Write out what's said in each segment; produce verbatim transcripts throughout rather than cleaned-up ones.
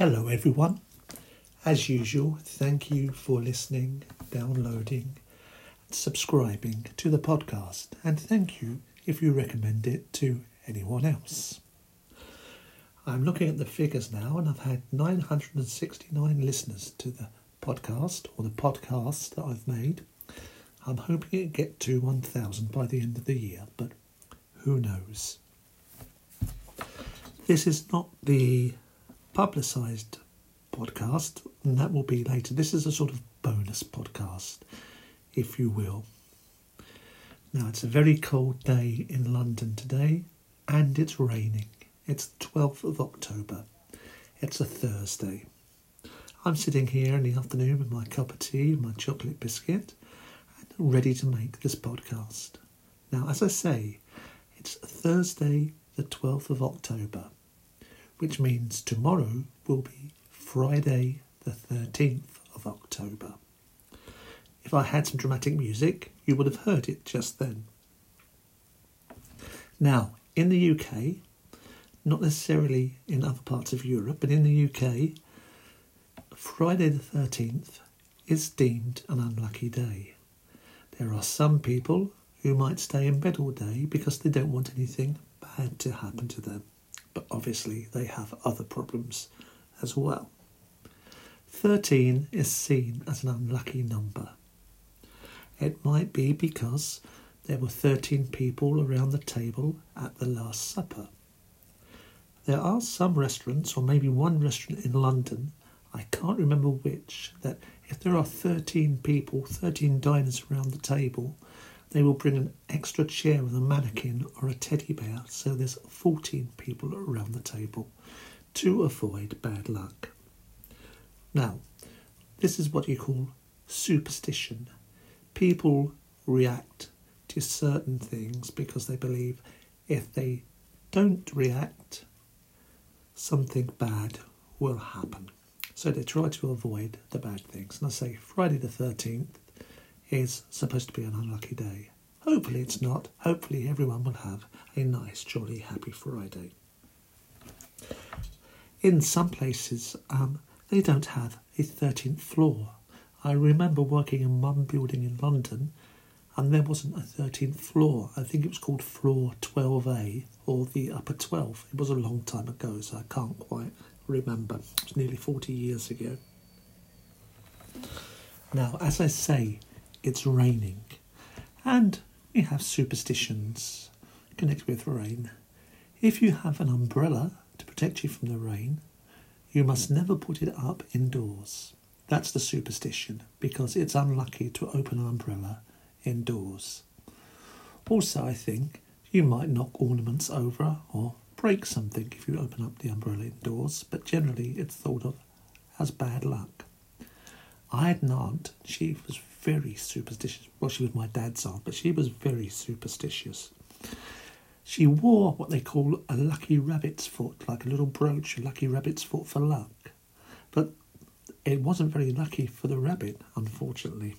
Hello everyone. As usual, thank you for listening, downloading, and subscribing to the podcast, and thank you if you recommend it to anyone else. I'm looking at the figures now, and I've had nine hundred sixty-nine listeners to the podcast, or the podcasts that I've made. I'm hoping it'll get to one thousand by the end of the year, but who knows. This is not the publicised podcast, and that will be later. This is a sort of bonus podcast, if you will. Now, it's a very cold day in London today, and it's raining. It's the twelfth of October. It's a Thursday. I'm sitting here in the afternoon with my cup of tea and my chocolate biscuit, and ready to make this podcast. Now, as I say, it's Thursday, the twelfth of October, which means tomorrow will be Friday, the thirteenth of October. If I had some dramatic music, you would have heard it just then. Now, in the U K, not necessarily in other parts of Europe, but in the U K, Friday the thirteenth is deemed an unlucky day. There are some people who might stay in bed all day because they don't want anything bad to happen to them. But obviously they have other problems as well. thirteen is seen as an unlucky number. It might be because there were thirteen people around the table at the Last Supper. There are some restaurants, or maybe one restaurant in London, I can't remember which, that if there are thirteen people, thirteen diners around the table, they will bring an extra chair with a mannequin or a teddy bear, so there's fourteen people around the table to avoid bad luck. Now, this is what you call superstition. People react to certain things because they believe if they don't react, something bad will happen. So they try to avoid the bad things. And I say Friday the thirteenth is supposed to be an unlucky day. Hopefully it's not. Hopefully everyone will have a nice, jolly, happy Friday. In some places, um, they don't have a thirteenth floor. I remember working in one building in London, and there wasn't a thirteenth floor. I think it was called floor twelve A, or the upper twelve. It was a long time ago, so I can't quite remember. It was nearly forty years ago. Now, as I say, it's raining, and we have superstitions connected with rain. If you have an umbrella to protect you from the rain, you must never put it up indoors. That's the superstition, because it's unlucky to open an umbrella indoors. Also, I think you might knock ornaments over or break something if you open up the umbrella indoors, but generally it's thought of as bad luck. I had an aunt, she was very superstitious. Well, she was my dad's aunt, but she was very superstitious. She wore what they call a lucky rabbit's foot, like a little brooch, a lucky rabbit's foot for luck. But it wasn't very lucky for the rabbit, unfortunately.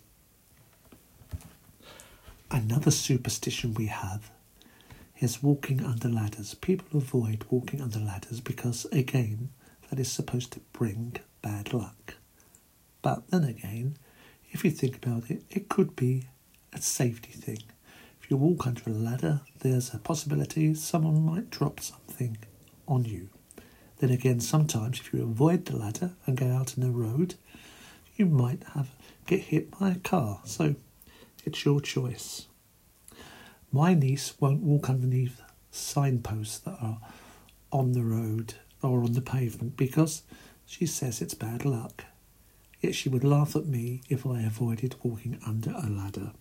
Another superstition we have is walking under ladders. People avoid walking under ladders because, again, that is supposed to bring bad luck. But then again, if you think about it, it could be a safety thing. If you walk under a ladder, there's a possibility someone might drop something on you. Then again, sometimes if you avoid the ladder and go out in the road, you might have get hit by a car. So it's your choice. My niece won't walk underneath signposts that are on the road or on the pavement because she says it's bad luck. Yet she would laugh at me if I avoided walking under a ladder.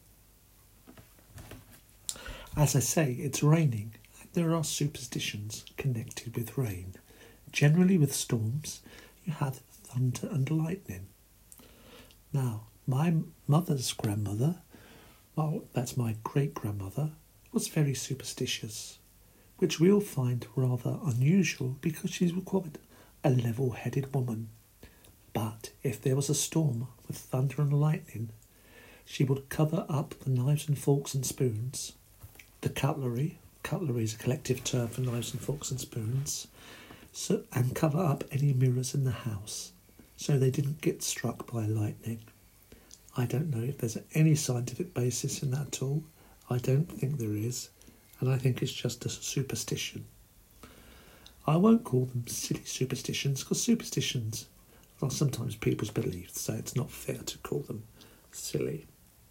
As I say, it's raining, and there are superstitions connected with rain. Generally with storms, you have thunder and lightning. Now, my mother's grandmother, well, that's my great-grandmother, was very superstitious, which we'll find rather unusual because she's quite a level-headed woman. But if there was a storm with thunder and lightning, she would cover up the knives and forks and spoons, the cutlery, cutlery is a collective term for knives and forks and spoons, so and cover up any mirrors in the house so they didn't get struck by lightning. I don't know if there's any scientific basis in that at all. I don't think there is, and I think it's just a superstition. I won't call them silly superstitions, because superstitions are sometimes people's beliefs, so it's not fair to call them silly.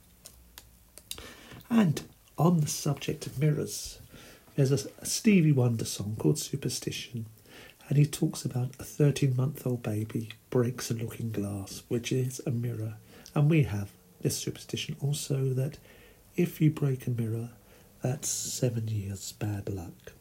And on the subject of mirrors, there's a, a Stevie Wonder song called Superstition, and he talks about a thirteen-month-old baby breaks a looking glass, which is a mirror. And we have this superstition also that if you break a mirror, that's seven years bad luck.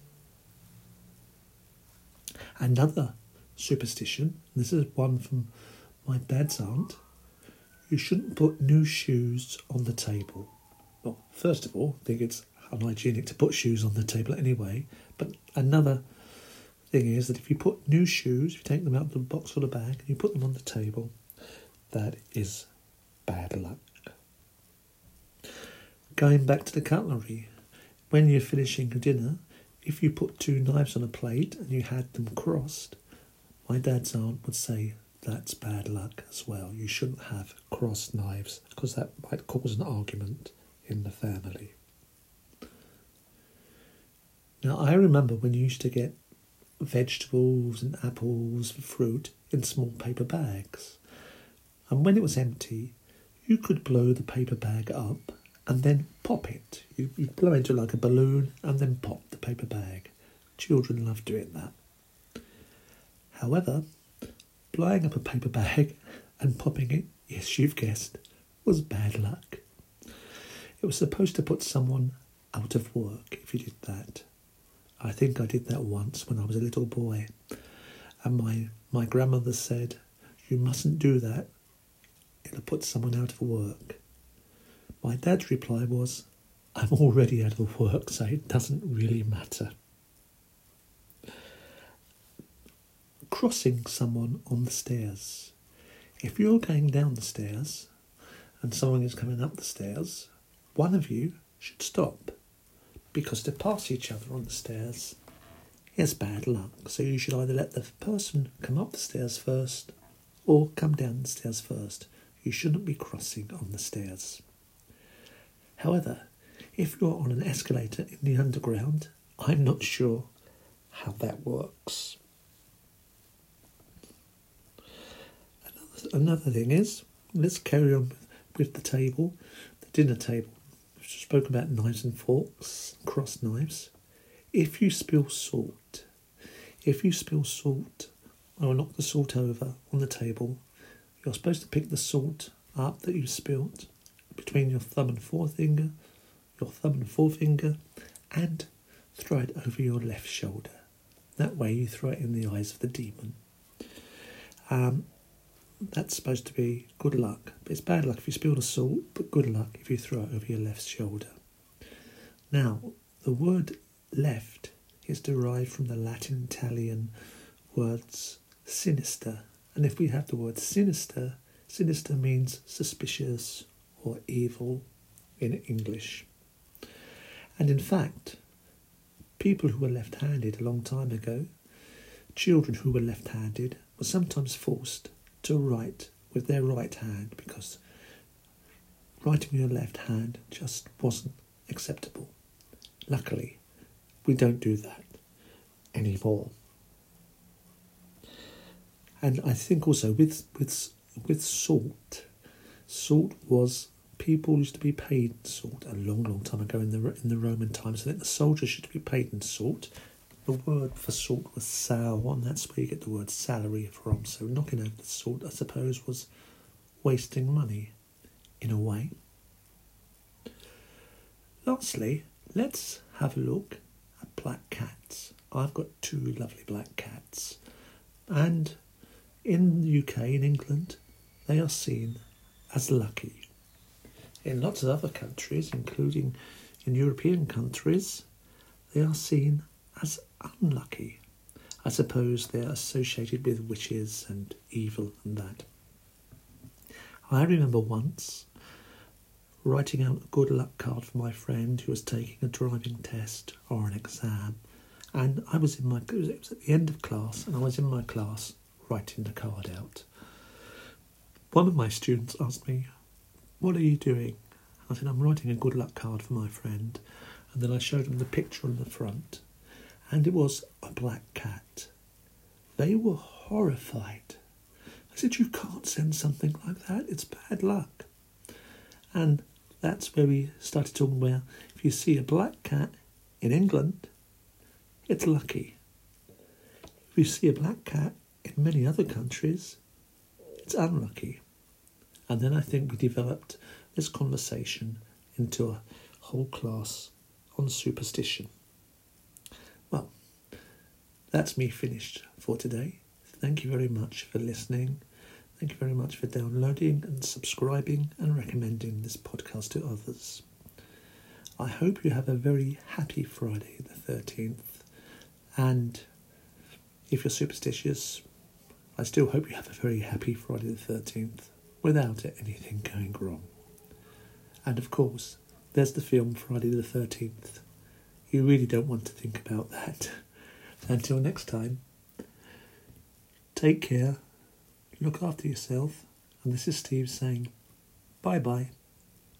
Another superstition, this is one from my dad's aunt, you shouldn't put new shoes on the table. Well, first of all, I think it's unhygienic to put shoes on the table anyway, but another thing is that if you put new shoes, you take them out of the box or the bag and you put them on the table, that is bad luck. Going back to the cutlery, when you're finishing your dinner, if you put two knives on a plate and you had them crossed, my dad's aunt would say that's bad luck as well. You shouldn't have crossed knives because that might cause an argument in the family. Now, I remember when you used to get vegetables and apples, fruit in small paper bags. And when it was empty, you could blow the paper bag up and then pop it. You, you blow into it like a balloon and then pop the paper bag. Children love doing that. However, blowing up a paper bag and popping it, yes, you've guessed, was bad luck. It was supposed to put someone out of work if you did that. I think I did that once when I was a little boy. And my, my grandmother said, you mustn't do that. It'll put someone out of work. My dad's reply was, I'm already out of work, so it doesn't really matter. Crossing someone on the stairs. If you're going down the stairs and someone is coming up the stairs, one of you should stop, because to pass each other on the stairs is bad luck. So you should either let the person come up the stairs first or come down the stairs first. You shouldn't be crossing on the stairs. However, if you're on an escalator in the underground, I'm not sure how that works. Another, another thing is, let's carry on with, with the table, the dinner table. We've spoken about knives and forks, crossed knives. If you spill salt, if you spill salt or knock the salt over on the table, you're supposed to pick the salt up that you spilt between your thumb and forefinger, your thumb and forefinger, and throw it over your left shoulder. That way you throw it in the eyes of the demon. Um, that's supposed to be good luck. But it's bad luck if you spill the salt, but good luck if you throw it over your left shoulder. Now, the word left is derived from the Latin Italian words sinister. And if we have the word sinister, sinister means suspicious or evil in English. And in fact, people who were left-handed a long time ago, children who were left-handed, were sometimes forced to write with their right hand because writing with your left hand just wasn't acceptable. Luckily, we don't do that anymore. And I think also with with with salt, salt was, people used to be paid in salt a long, long time ago in the in the Roman times. I think the soldiers used to be paid in salt. The word for salt was sal, and that's where you get the word salary from. So knocking over the salt, I suppose, was wasting money, in a way. Lastly, let's have a look at black cats. I've got two lovely black cats, and in the U K, in England, they are seen as lucky. In lots of other countries, including in European countries, they are seen as unlucky. I suppose they're associated with witches and evil and that. I remember once writing out a good luck card for my friend who was taking a driving test or an exam, And I was in my, it was, it was at the end of class, and I was in my class writing the card out. One of my students asked me, "What are you doing?" I said, "I'm writing a good luck card for my friend." And then I showed them the picture on the front, and it was a black cat. They were horrified. I said, "You can't send something like that, it's bad luck." And that's where we started talking about, if you see a black cat in England, it's lucky. If you see a black cat in many other countries, it's unlucky. And then I think we developed this conversation into a whole class on superstition. Well, that's me finished for today. Thank you very much for listening. Thank you very much for downloading and subscribing and recommending this podcast to others. I hope you have a very happy Friday the thirteenth. And if you're superstitious, I still hope you have a very happy Friday the thirteenth without anything going wrong. And of course, there's the film Friday the thirteenth. You really don't want to think about that. Until next time, take care, look after yourself, and this is Steve saying bye-bye.